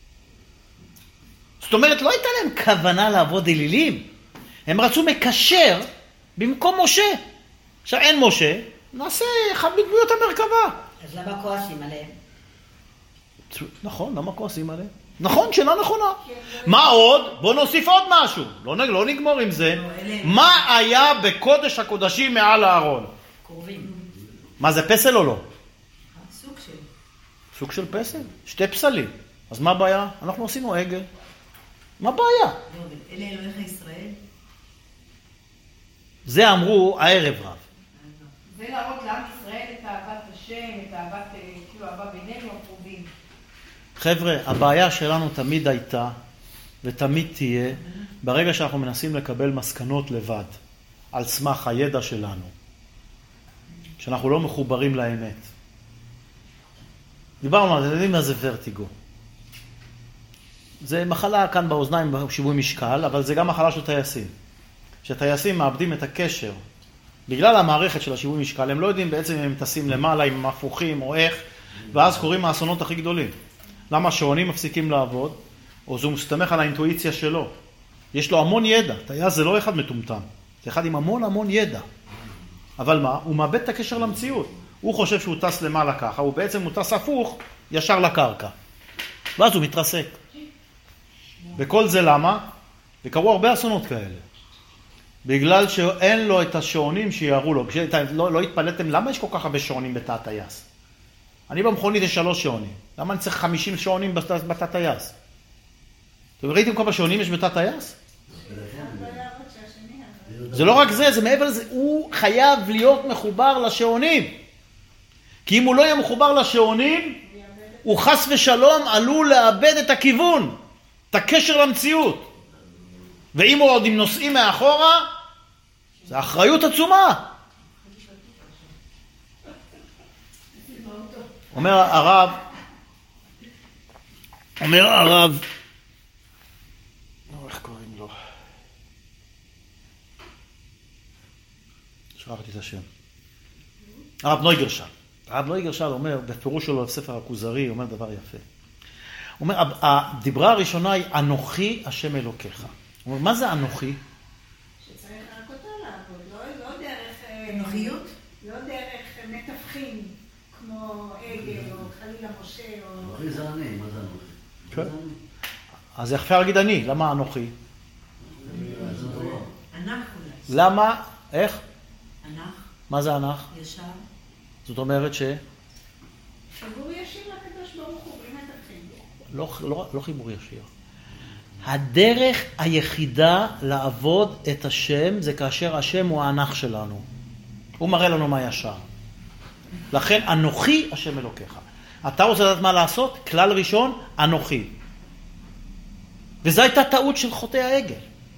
זאת אומרת, לא הייתה להם כוונה לעבוד אלילים. הם רצו מקשר במקום משה. עכשיו אין משה, נעשה אחד מדמויות המרכבה. אז למה כועסים עליהם? נכון, למה כועסים עליהם? נכון, שאלה נכונה. מה עוד? בוא נוסיף עוד משהו. לא, לא נגמור עם זה. מה היה בקודש הקודשים מעל הארון? קרובים. מה זה, פסל או לא? סוג של. סוג של פסל? שתי פסלים. אז מה הבעיה? אנחנו עשינו עגל. מה הבעיה? לא, אבל אלה אלוהיך ישראל? זה אמרו הערב רב. זה להראות לעם ישראל את אהבת השם, את אהבת, כאילו אהבה בינינו הקרובים. חבר'ה, הבעיה שלנו תמיד הייתה ותמיד תהיה ברגע שאנחנו מנסים לקבל מסקנות לבד על סמך הידע שלנו, שאנחנו לא מחוברים לאמת. דיברנו על זה, יודעים מה זה ורטיגו. זה מחלה כאן באוזניים בשיווי משקל, אבל זה גם מחלה של טייסים. שטייסים מאבדים את הקשר בגלל המערכת של השיווי משקל, הם לא יודעים בעצם אם הם טסים למעלה, אם הם הפוכים או איך, ואז קוראים האסונות הכי גדולים. למה שעונים מפסיקים לעבוד? או זה מסתמך על האינטואיציה שלו. יש לו המון ידע, טייס זה לא אחד מטומטם, זה אחד עם המון המון ידע. אבל מה? הוא מאבד את הקשר למציאות. הוא חושב שהוא טס למעלה ככה, הוא בעצם הוא טס הפוך ישר לקרקע. ואז הוא מתרסק. וכל זה למה? וקרו הרבה אסונות כאלה. בגלל שאין לו את השעונים שיערו לו. לא, לא התפלאתם, למה יש כל כך הרבה שעונים בתא הטייס? אני במכונית יש שלוש שעונים. למה אני צריך חמישים שעונים בתא טייס? אתם ראיתם כמה שעונים יש בתא טייס? זה לא רק זה, זה מעבר לזה. הוא חייב להיות מחובר לשעונים. כי אם הוא לא יהיה מחובר לשעונים, הוא חס ושלום עלול לאבד את הכיוון, את הקשר למציאות. ואם הוא עוד עם נוסעים מאחורה, זה אחריות עצומה. אומר הרב, אומר הרב, איך קוראים לו? שכחתי את השם. הרב נויגרשל. הרב נויגרשל אומר, בפירוש שלו בספר הכוזרי, אומר דבר יפה. הוא אומר, הדיברה הראשונה היא, אנוכי השם אלוקיך. הוא אומר, מה זה אנוכי? שצריך רק אותו לעבוד, לא, לא דרך... אנוכיות? לא דרך מתווכים, כמו עגל או חלילה משה או... אנוכי זה אני, מה זה אנוכי? כן. אז אפשר להגיד אני, למה אנוכי? ענך אולי. למה? איך? ענך, מה זה ענך? ישר. זאת אומרת ש... חיבור ישיר לקדוש ברוך הוא, בלי מתווכים. לא, לא, לא חיבור ישיר. הדרך היחידה לעבוד את השם זה כאשר השם הוא הענך שלנו. הוא מראה לנו מה ישר. לכן אנוכי השם אלוקיך. אתה רוצה לדעת מה לעשות? כלל ראשון, אנוכי. וזו הייתה טעות של חוטאי העגל.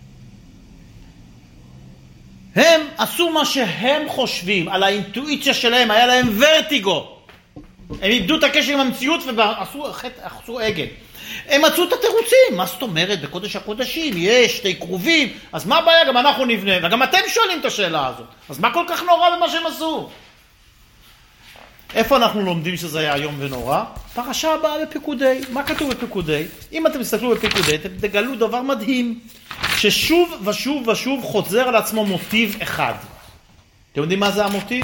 הם עשו מה שהם חושבים, על האינטואיציה שלהם, היה להם ורטיגו. הם איבדו את הקשר עם המציאות ועשו עשו עגל. הם מצאו את התירוצים. מה זאת אומרת? בקודש הקודשים יש שתי קרובים, אז מה הבעיה? גם אנחנו נבנה. וגם אתם שואלים את השאלה הזאת. אז מה כל כך נורא במה שהם עשו? איפה אנחנו לומדים שזה היה יום ונורא? פרשה הבאה בפיקודי. מה כתוב בפיקודי? אם אתם תסתכלו בפיקודי, אתם תגלו דבר מדהים, ששוב ושוב ושוב חוזר על עצמו מוטיב אחד. אתם יודעים מה זה המוטיב?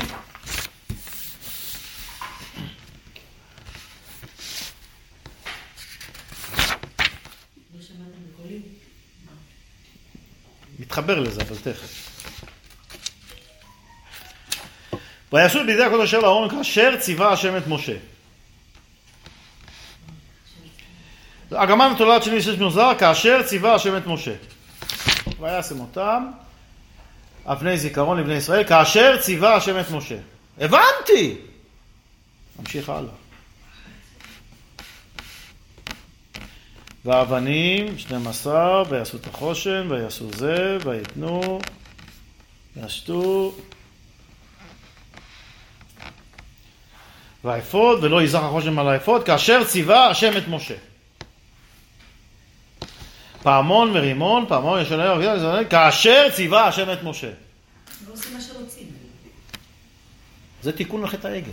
מתחבר לזה, אבל תכף. ויעשו בידי הקודש אשר לארון כאשר ציווה השם את משה. הגמרא מתולעת שני שש מוזר, כאשר ציווה השם את משה. וישם אותם אבני זיכרון לבני ישראל, כאשר ציווה השם את משה. הבנתי! נמשיך הלאה. והאבנים, שנים עשר, ויעשו את החושן, ויעשו זה, ויתנו, וישתו. והאפוד, ולא ייזך החושן על האפוד, כאשר ציווה השם את משה. פעמון ורימון, פעמון ישנה, כאשר ציווה השם את משה. לא עושים מה שרוצים. זה תיקון לחטא העגל.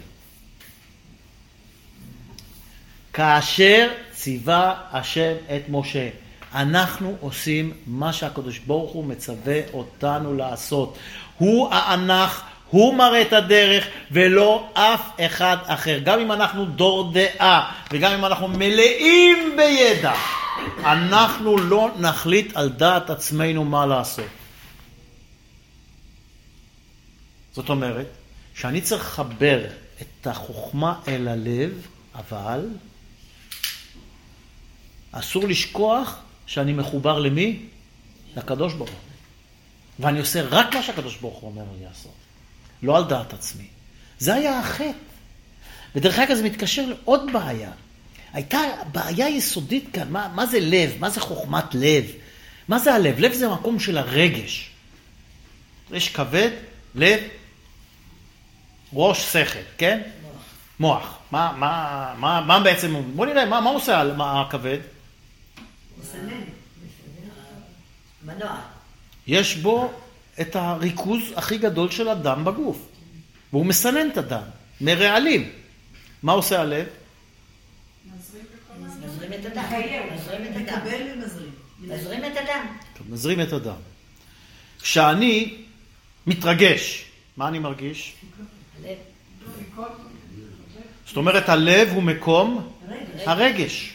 כאשר ציווה השם את משה. אנחנו עושים מה שהקדוש ברוך הוא מצווה אותנו לעשות. הוא האנך, הוא מראה את הדרך, ולא אף אחד אחר. גם אם אנחנו דור דעה, וגם אם אנחנו מלאים בידע, אנחנו לא נחליט על דעת עצמנו מה לעשות. זאת אומרת, שאני צריך לחבר את החוכמה אל הלב, אבל אסור לשכוח שאני מחובר למי? לקדוש ברוך הוא. ואני עושה רק מה שהקדוש ברוך הוא אומר לי לעשות. לא על דעת עצמי. זה היה החטא. ודרך אגב זה מתקשר לעוד בעיה. הייתה בעיה יסודית כאן. מה, מה זה לב? מה זה חוכמת לב? מה זה הלב? לב זה מקום של הרגש. יש כבד, לב, ראש, שכל, כן? מוח. מוח. מה, מה, מה, מה בעצם? בוא נראה, מה, מה עושה הכבד? מסנן. מנוע. יש בו את הריכוז הכי גדול של הדם בגוף. והוא מסנן את הדם, מרעלים. מה עושה הלב? מזרים את הדם. מזרים את הדם. מקבל ומזרים. מזרים את הדם. מזרים את הדם. כשאני מתרגש, מה אני מרגיש? הלב. זאת אומרת, הלב הוא מקום הרגש.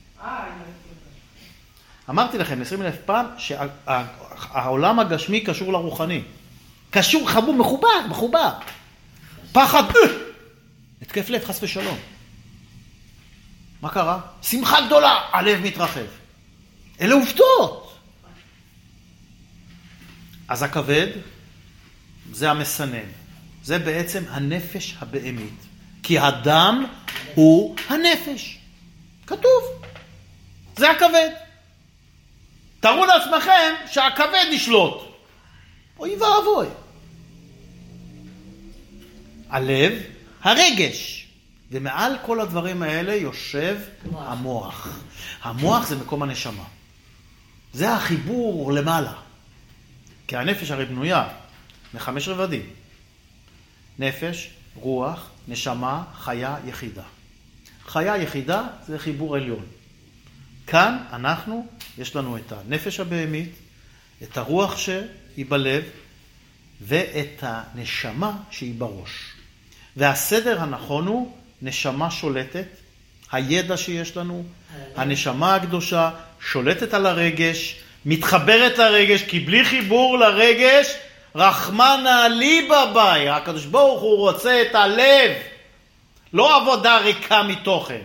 אמרתי לכם עשרים אלף פעם שהעולם הגשמי קשור לרוחני. קשור, חבור, מחובר, מחובר. פחד, התקף לב, חס ושלום. מה קרה? שמחה גדולה, הלב מתרחב. אלה עובדות. אז הכבד זה המסנן. זה בעצם הנפש הבהמית. כי הדם הוא הנפש. כתוב. זה הכבד. תראו לעצמכם שהכבד ישלוט. אוי ואבוי. הלב, הרגש. ומעל כל הדברים האלה יושב מוח. המוח. המוח זה מקום הנשמה. זה החיבור למעלה. כי הנפש הרי בנויה מחמש רבדים. נפש, רוח, נשמה, חיה, יחידה. חיה, יחידה זה חיבור עליון. כאן אנחנו, יש לנו את הנפש הבהמית, את הרוח שהיא בלב, ואת הנשמה שהיא בראש. והסדר הנכון הוא נשמה שולטת, הידע שיש לנו, הנשמה הקדושה שולטת על הרגש, מתחברת לרגש, כי בלי חיבור לרגש, רחמנא ליבא ביי, הקדוש ברוך הוא רוצה את הלב, לא עבודה ריקה מתוכן.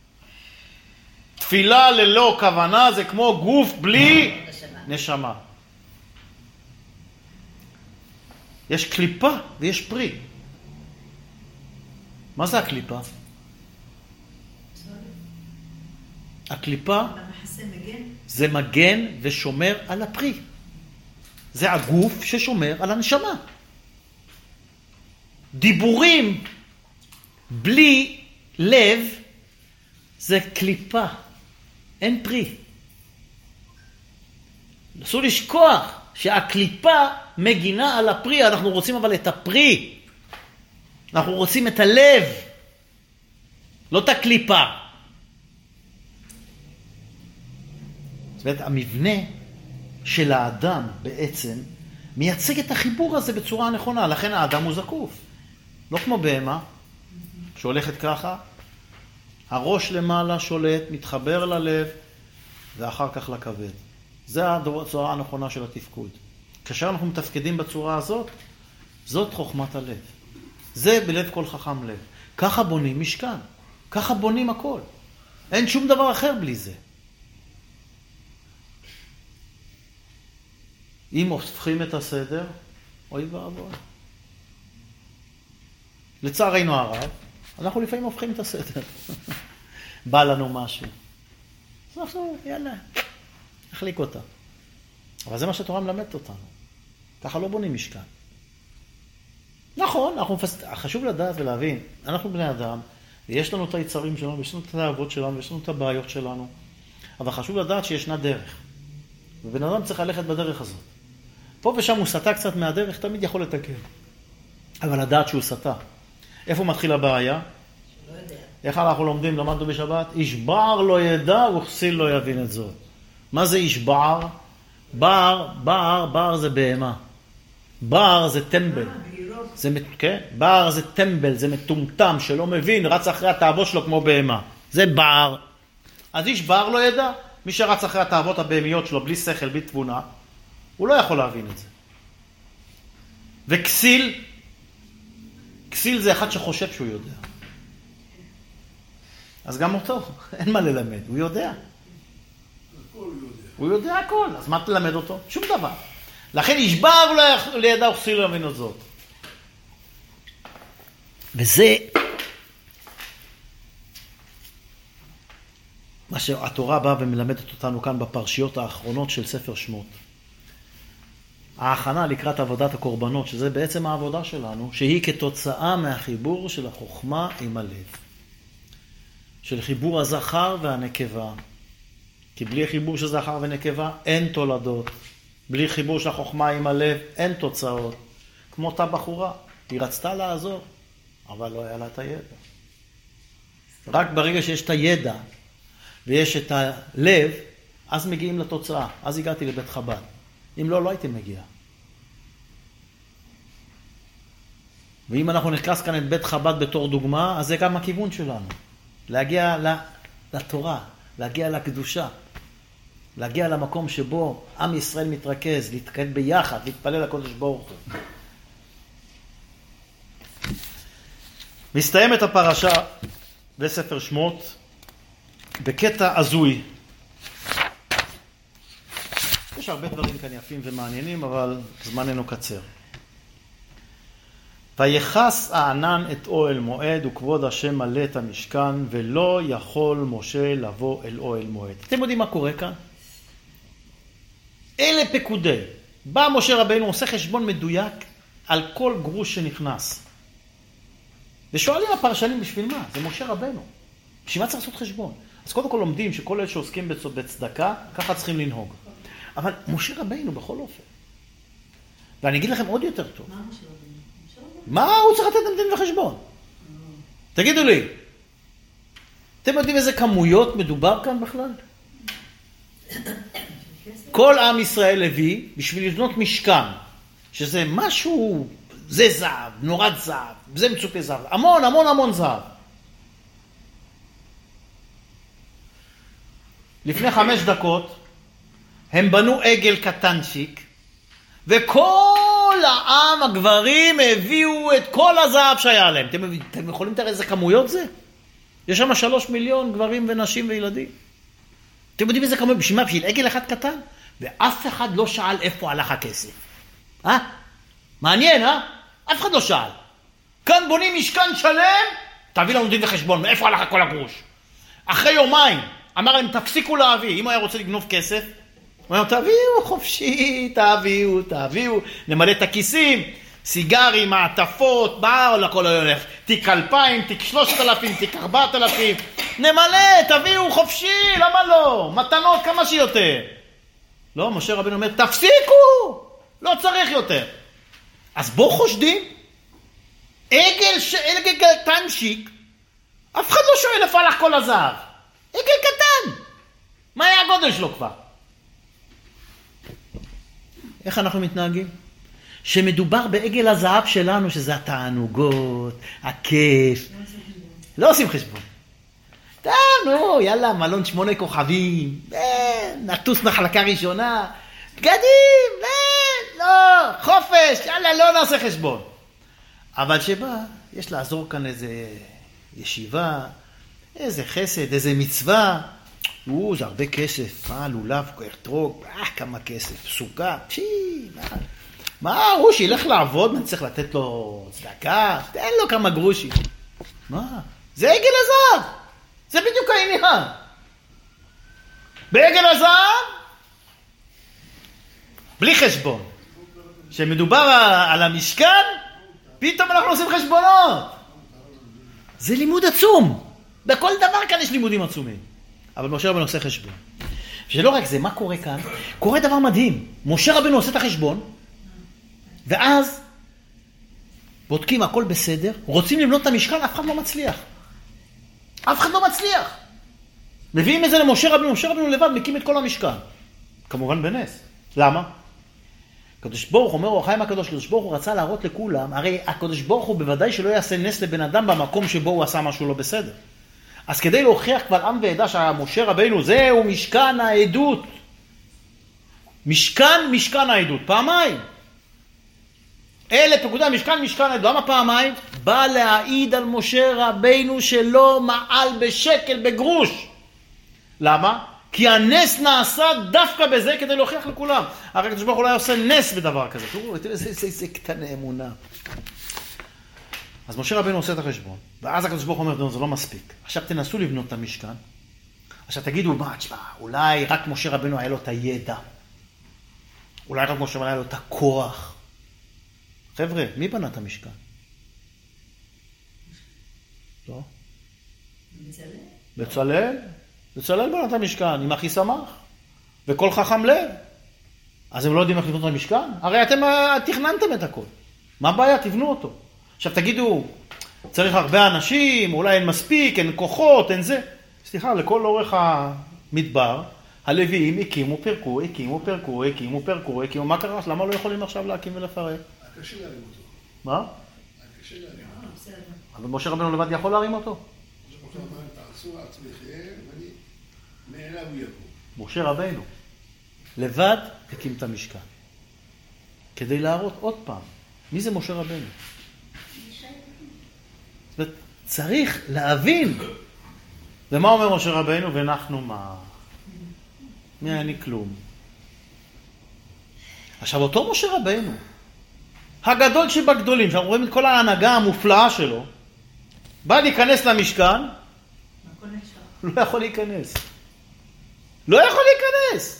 תפילה ללא כוונה זה כמו גוף בלי נשמה. יש קליפה ויש פרי. מה זה הקליפה? הקליפה זה מגן ושומר על הפרי. זה הגוף ששומר על הנשמה. דיבורים בלי לב זה קליפה. אין פרי. אסור לשכוח שהקליפה מגינה על הפרי. אנחנו רוצים אבל את הפרי. אנחנו רוצים את הלב. לא את הקליפה. זאת אומרת, המבנה של האדם בעצם מייצג את החיבור הזה בצורה הנכונה. לכן האדם הוא זקוף. לא כמו בהמה שהולכת ככה. הראש למעלה שולט, מתחבר ללב, ואחר כך לכבד. זה הצורה הנכונה של התפקוד. כאשר אנחנו מתפקדים בצורה הזאת, זאת חוכמת הלב. זה בלב כל חכם לב. ככה בונים משכן. ככה בונים הכל. אין שום דבר אחר בלי זה. אם הופכים את הסדר, אוי ואבוי. לצערנו הרב, אנחנו לפעמים הופכים את הסדר. בא לנו משהו. אז אנחנו, יאללה, נחליק אותה. אבל זה מה שהתורה מלמדת אותנו. ככה לא בונים משכן. נכון, אנחנו, חשוב לדעת ולהבין, אנחנו בני אדם, ויש לנו את היצרים שלנו, ויש לנו את התאוות שלנו, ויש לנו את הבעיות שלנו. אבל חשוב לדעת שישנה דרך. ובן אדם צריך ללכת בדרך הזאת. פה ושם הוא סטה קצת מהדרך, תמיד יכול לתקן. אבל לדעת שהוא סטה. איפה מתחיל הבעיה? לא יודע. איך אנחנו לומדים, למדנו בשבת? איש בער לא ידע, וכסיל לא יבין את זאת. מה זה איש בער? בער, בער, בער זה בהמה. בער זה טמבל. זה, כן? בער זה טמבל, זה מטומטם, שלא מבין, רץ אחרי התאוות שלו כמו בהמה. זה בער. אז איש בער לא ידע. מי שרץ אחרי התאוות הבהמיות שלו, בלי שכל, בלי תבונה, הוא לא יכול להבין את זה. וכסיל, כסיל זה אחד שחושב שהוא יודע. אז גם אותו, אין מה ללמד, הוא יודע. הוא יודע הכל, אז מה תלמד אותו? שום דבר. לכן ישבר לידע וכסיל לא יבין את זאת. וזה מה שהתורה באה ומלמדת אותנו כאן בפרשיות האחרונות של ספר שמות. ההכנה לקראת עבודת הקורבנות, שזה בעצם העבודה שלנו, שהיא כתוצאה מהחיבור של החוכמה עם הלב. של חיבור הזכר והנקבה. כי בלי חיבור של זכר ונקבה אין תולדות. בלי חיבור של החוכמה עם הלב אין תוצאות. כמו אותה בחורה, היא רצתה לעזור, אבל לא היה לה את הידע. רק ברגע שיש את הידע ויש את הלב, אז מגיעים לתוצאה. אז הגעתי לבית חב"ד. אם לא, לא הייתי מגיע. ואם אנחנו נכנס כאן את בית חב"ד בתור דוגמה, אז זה גם הכיוון שלנו. להגיע לתורה, להגיע לקדושה, להגיע למקום שבו עם ישראל מתרכז, להתקד ביחד, להתפלל לקודש ברוך הוא. מסתיימת הפרשה בספר שמות בקטע הזוי. יש הרבה דברים כאן יפים ומעניינים, אבל זמננו קצר. ויחס הענן את אוהל מועד וכבוד השם מלא את המשכן, ולא יכול משה לבוא אל אוהל מועד. אתם יודעים מה קורה כאן? אלה פקודי. בא משה רבינו, עושה חשבון מדויק על כל גרוש שנכנס. ושואלים הפרשנים בשביל מה? זה משה רבינו. בשביל מה צריך לעשות חשבון? אז קודם כל לומדים שכל אלה שעוסקים בצדקה, ככה צריכים לנהוג. אבל משה רבינו בכל אופן. ואני אגיד לכם עוד יותר טוב. מה משה רבינו? מה הוא צריך לתת דין וחשבון? תגידו לי, אתם יודעים איזה כמויות מדובר כאן בכלל? כל עם ישראל הביא בשביל לבנות משכן, שזה משהו, זה זהב, נורת זהב, זה מצופה זהב, המון המון המון זהב. לפני חמש דקות הם בנו עגל קטנצ'יק, וכל העם הגברים הביאו את כל הזהב שהיה להם. אתם, אתם יכולים לתאר איזה כמויות זה? יש שם שלוש מיליון גברים ונשים וילדים. אתם יודעים איזה כמויות? בשביל מה? בשביל עגל אחד קטן? ואף אחד לא שאל איפה הלך הכסף. אה? מעניין, אה? אף אחד לא שאל. כאן בונים משכן שלם, תביא לנו דין וחשבון, מאיפה הלך כל הגרוש? אחרי יומיים, אמר להם, תפסיקו להביא. אם הוא היה רוצה לגנוב כסף, הוא אומר, תביאו חופשי, תביאו, תביאו, נמלא את הכיסים, סיגרים, מעטפות, מה לכל הולך? תיק אלפיים, תיק שלושת אלפים, תיק ארבעת אלפים, נמלא, תביאו חופשי, למה לא? מתנות כמה שיותר. לא, משה רבינו אומר, תפסיקו, לא צריך יותר. אז בוא חושדים, עגל, עגל קטנצ'יק, אף אחד לא שואל איפה הלך כל הזהב. עגל קטן, מה היה הגודל שלו כבר? איך אנחנו מתנהגים? שמדובר בעגל הזהב שלנו, שזה התענוגות, הכיף. לא עושים חשבון. טוב, נו, יאללה, מלון שמונה כוכבים, נטוס מחלקה ראשונה, בגדים, לא, חופש, יאללה, לא נעשה חשבון. אבל שבא, יש לעזור כאן איזה ישיבה, איזה חסד, איזה מצווה, או, זה הרבה כסף, מה, לולב, אתרוג, אה, כמה כסף, סוכה, פשי, מה, מה, הוא שילך לעבוד, אני צריך לתת לו צדקה, תן לו כמה גרושים. מה? זה עגל הזהב, זה בדיוק העניין. בעגל הזהב, בלי חשבון. כשמדובר על המשכן, פתאום אנחנו עושים חשבונות. זה לימוד עצום. בכל דבר כאן יש לימודים עצומים. אבל משה רבנו עושה חשבון. שלא רק זה, מה קורה כאן? קורה דבר מדהים. משה רבנו עושה את החשבון, ואז בודקים הכל בסדר, רוצים לבנות את המשכן, אף אחד לא מצליח. אף אחד לא מצליח. מביאים את זה למשה רבנו, משה רבנו לבד מקים את כל המשכן. כמובן בנס. למה? הקדוש ברוך הוא אומר, החיים הקדוש, הקדוש ברוך הוא רצה להראות לכולם, הרי הקדוש ברוך הוא בוודאי שלא יעשה נס לבן אדם במקום שבו הוא עשה משהו לא בסדר. אז כדי להוכיח קבל עם ועדה שמשה רבנו זהו משכן העדות. משכן, משכן העדות. פעמיים. אלה פקודה, משכן, משכן העדות. למה פעמיים? בא להעיד על משה רבנו שלא מעל בשקל, בגרוש. למה? כי הנס נעשה דווקא בזה כדי להוכיח לכולם. הרי הקדוש ברוך הוא אולי עושה נס בדבר כזה. תראו, זה קטנה אמונה. אז משה רבנו עושה את החשבון, ואז הקדוש ברוך הוא אומר, זה לא מספיק. עכשיו תנסו לבנות את המשכן. עכשיו תגידו, מה, תשמע, אולי רק משה רבנו היה לו את הידע. אולי רק משה רבנו היה לו את הכוח. חבר'ה, מי בנה את המשכן? לא? בצלאל. בצלאל? בצלאל בנה את המשכן, עם אחי שמח. וכל חכם לב. אז הם לא יודעים איך לבנות את המשכן? הרי אתם תכננתם את הכל. מה הבעיה? תבנו אותו. עכשיו תגידו, צריך הרבה אנשים, אולי אין מספיק, אין כוחות, אין זה. סליחה, לכל אורך המדבר, הלוויים הקימו, פרקו, הקימו, פרקו, הקימו, פרקו, הקימו. מה קרה? למה לא יכולים עכשיו להקים ולפרק? קשה להרים אותו. מה? קשה להרים אותו. אבל משה רבנו לבד יכול להרים אותו? משה רבנו אמר, תעשו עצמכם, ואני מאליו הוא יקום. משה רבנו לבד הקים את המשכן. כדי להראות עוד פעם, מי זה משה רבנו? זאת אומרת, צריך להבין. ומה אומר משה רבנו? ואנחנו מה? מי אני כלום? עכשיו, אותו משה רבנו, הגדול שבגדולים, שאנחנו רואים את כל ההנהגה המופלאה שלו, בא להיכנס למשכן, לא יכול להיכנס. לא יכול להיכנס.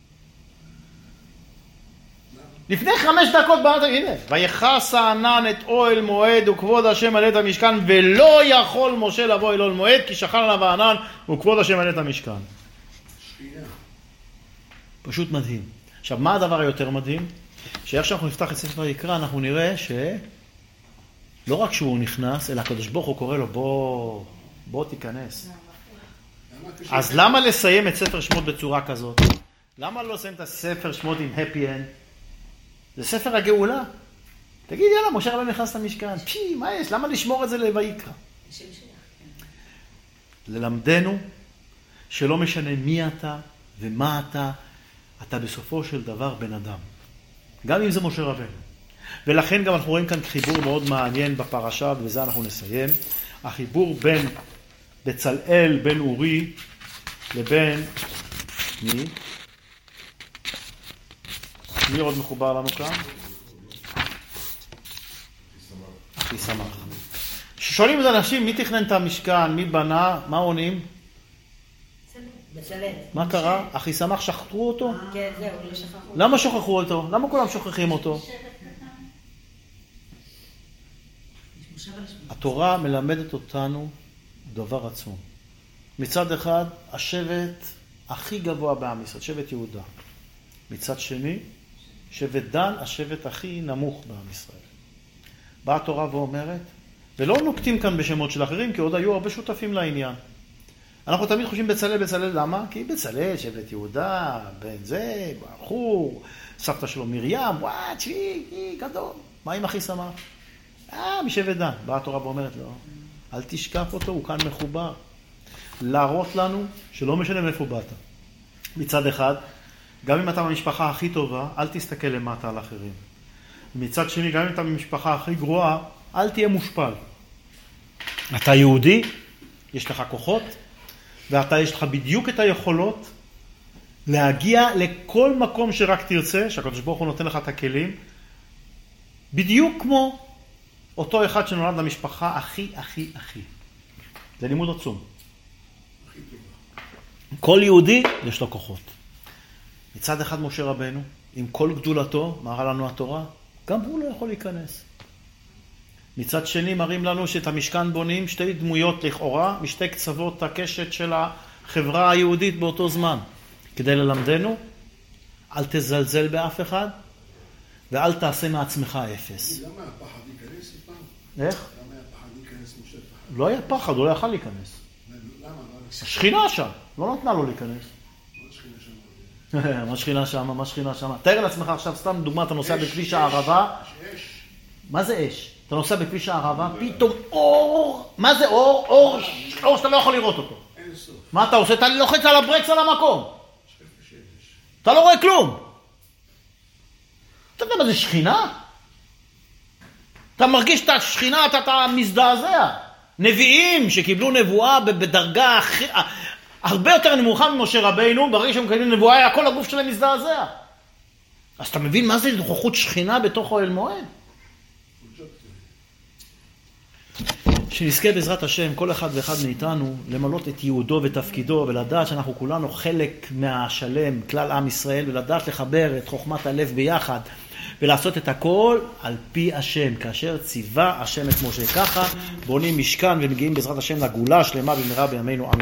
לפני חמש דקות בעלת, הנה, ויחס הענן את אוהל מועד וכבוד השם מלא את המשכן, ולא יכול משה לבוא אל אוהל מועד, כי שכן עליו הענן וכבוד השם מלא את המשכן. שכינה. פשוט מדהים. עכשיו, מה הדבר היותר מדהים? שאיך שאנחנו נפתח את ספר ויקרא, אנחנו נראה שלא רק שהוא נכנס, אלא הקדוש ברוך הוא קורא לו, בוא, בוא תיכנס. אז למה לסיים את ספר שמות בצורה כזאת? למה לא לסיים את הספר שמות עם happy end? זה ספר הגאולה. תגיד, יאללה, משה רבנו נכנס למשכן. פי, מה יש? למה לשמור את זה לויקרא? ללמדנו שלא משנה מי אתה ומה אתה, אתה בסופו של דבר בן אדם. גם אם זה משה רבנו. ולכן גם אנחנו רואים כאן חיבור מאוד מעניין בפרשה, ובזה אנחנו נסיים. החיבור בין בצלאל, בין אורי, לבין מי? מי עוד מחובר לנו כאן? אחי שמח. ששואלים את אנשים, מי תכנן את המשכן, מי בנה, מה עונים? בצלאל. מה קרה? אחי שמח שכחו אותו? כן, זהו, לא שכחו. למה שכחו אותו? למה כולם שוכחים אותו? התורה מלמדת אותנו דבר עצום. מצד אחד, השבט הכי גבוה בעם ישראל, שבט יהודה. מצד שני, שבט דן, השבט הכי נמוך בעם ישראל. באה התורה ואומרת, ולא נוקטים כאן בשמות של אחרים, כי עוד היו הרבה שותפים לעניין. אנחנו תמיד חושבים בצלאל, בצלאל, למה? כי בצלאל, שבט יהודה, בן זה, בחור, סבתא שלו מרים, וואט, תשמעי, גדול. מה עם אחי שמח? אה, משבט דן. באה התורה ואומרת, לא, אל תשכח אותו, הוא כאן מחובר. להראות לנו שלא משנה מאיפה באת. מצד אחד, גם אם אתה במשפחה הכי טובה, אל תסתכל למטה על אחרים. מצד שני, גם אם אתה במשפחה הכי גרועה, אל תהיה מושפל. אתה יהודי, יש לך כוחות, ואתה יש לך בדיוק את היכולות להגיע לכל מקום שרק תרצה, שהקדוש ברוך הוא נותן לך את הכלים, בדיוק כמו אותו אחד שנולד למשפחה הכי, הכי, הכי. זה לימוד עצום. כל יהודי יש לו כוחות. מצד אחד משה רבנו, עם כל גדולתו, מה ראה לנו התורה? גם הוא לא יכול להיכנס. מצד שני מראים לנו שאת המשכן בונים שתי דמויות לכאורה, משתי קצוות הקשת של החברה היהודית באותו זמן. כדי ללמדנו, אל תזלזל באף אחד, ואל תעשה מעצמך אפס. למה הפחד להיכנס פעם? איך? למה היה פחד להיכנס משה פחד? לא היה פחד, הוא לא יכל להיכנס. למה? לא השכינה שם, לא נתנה לו להיכנס. השכינה שם? מה שכינה שם, מה שכינה שם. תאר לעצמך עכשיו, סתם דוגמה, אתה נוסע בכביש הערבה. אש. מה זה אש? אתה נוסע בכביש הערבה, פתאום אור. מה זה אור? אור, אור שאתה לא יכול לראות אותו. אין סוף. מה אתה עושה? אתה לוחץ על הברקס על המקום. שפש אש. אתה לא רואה כלום. אתה יודע מה זה שכינה? אתה מרגיש את השכינה, אתה, אתה מזדעזע. נביאים שקיבלו נבואה בדרגה הכי, הרבה יותר נמוכה ממשה רבינו, ברגע שהם מקבלים נבואה, היה כל הגוף שלהם מזדעזע. אז אתה מבין מה זה נוכחות שכינה בתוך אוהל מועד? שנזכה בעזרת השם, כל אחד ואחד מאיתנו, למלות את ייעודו ותפקידו, ולדעת שאנחנו כולנו חלק מהשלם, כלל עם ישראל, ולדעת לחבר את חוכמת הלב ביחד, ולעשות את הכל על פי השם, כאשר ציווה השם את משה. ככה בונים משכן ומגיעים בעזרת השם לגאולה שלמה במהרה בימינו.